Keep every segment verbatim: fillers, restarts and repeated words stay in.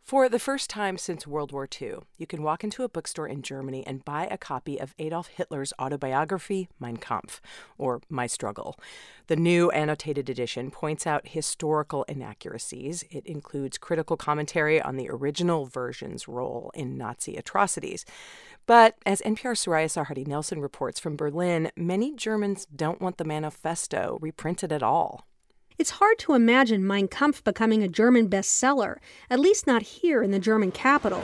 For the first time since World War Two, you can walk into a bookstore in Germany and buy a copy of Adolf Hitler's autobiography, Mein Kampf, or My Struggle. The new annotated edition points out historical inaccuracies. It includes critical commentary on the original version's role in Nazi atrocities. But as N P R's Soraya Sarhadi Nelson reports from Berlin, many Germans don't want the manifesto reprinted at all. It's hard to imagine Mein Kampf becoming a German bestseller, at least not here in the German capital.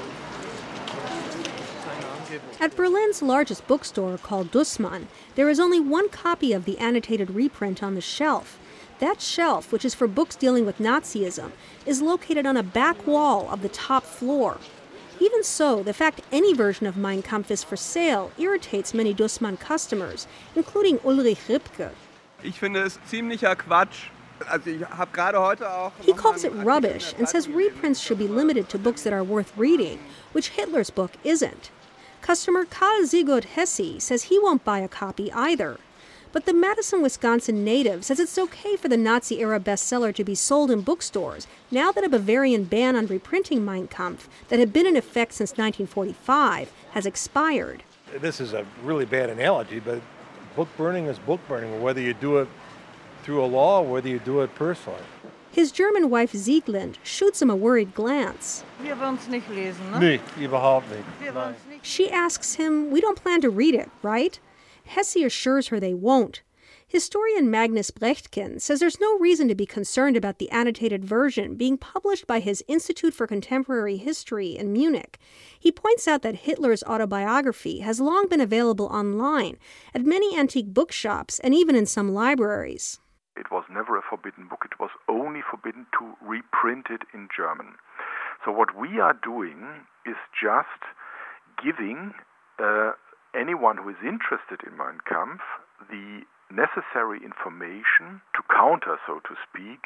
At Berlin's largest bookstore, called Dussmann, there is only one copy of the annotated reprint on the shelf. That shelf, which is for books dealing with Nazism, is located on a back wall of the top floor. Even so, the fact any version of Mein Kampf is for sale irritates many Dussmann customers, including Ulrich Ripke. Ich finde es ziemlicher Quatsch. Also ich habe gerade heute auch He calls it rubbish and says reprints should be limited to books that are worth reading, which Hitler's book isn't. Customer Karl Sigurd Hesse says he won't buy a copy either. But the Madison, Wisconsin native says it's okay for the Nazi-era bestseller to be sold in bookstores now that a Bavarian ban on reprinting Mein Kampf that had been in effect since nineteen forty-five has expired. This is a really bad analogy, but book burning is book burning, whether you do it through a law or whether you do it personally. His German wife Sieglind shoots him a worried glance. Wir wollen's nicht lesen, ne? Nee, überhaupt nicht. Wir wollen's nicht. She asks him, we don't plan to read it, right? Hesse assures her they won't. Historian Magnus Brechtken says there's no reason to be concerned about the annotated version being published by his Institute for Contemporary History in Munich. He points out that Hitler's autobiography has long been available online at many antique bookshops and even in some libraries. It was never a forbidden book. It was only forbidden to reprint it in German. So what we are doing is just giving uh, anyone who is interested in Mein Kampf the necessary information to counter, so to speak,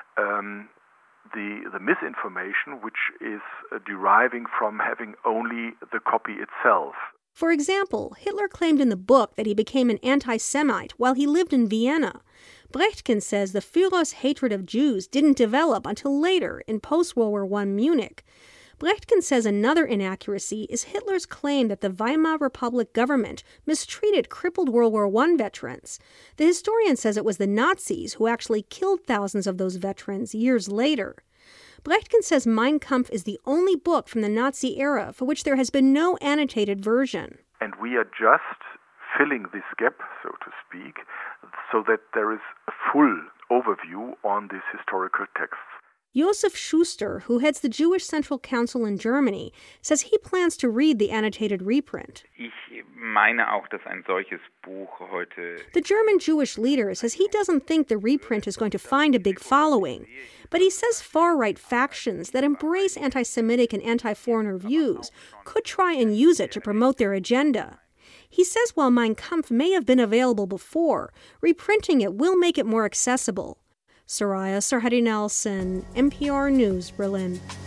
um, the the misinformation which is uh, deriving from having only the copy itself. For example, Hitler claimed in the book that he became an anti-Semite while he lived in Vienna. Brechtken says the Führer's hatred of Jews didn't develop until later in post-World War One Munich. Brechtken says another inaccuracy is Hitler's claim that the Weimar Republic government mistreated crippled World War One veterans. The historian says it was the Nazis who actually killed thousands of those veterans years later. Brechtken says Mein Kampf is the only book from the Nazi era for which there has been no annotated version. And we are just filling this gap, so to speak, so that there is a full overview on these historical texts. Josef Schuster, who heads the Jewish Central Council in Germany, says he plans to read the annotated reprint. Ich meine auch, dass ein solches Buch heute. The German Jewish leader says he doesn't think the reprint is going to find a big following, but he says far-right factions that embrace anti-Semitic and anti-foreigner views could try and use it to promote their agenda. He says while Mein Kampf may have been available before, reprinting it will make it more accessible. Soraya Sarhadi Nelson, N P R News, Berlin.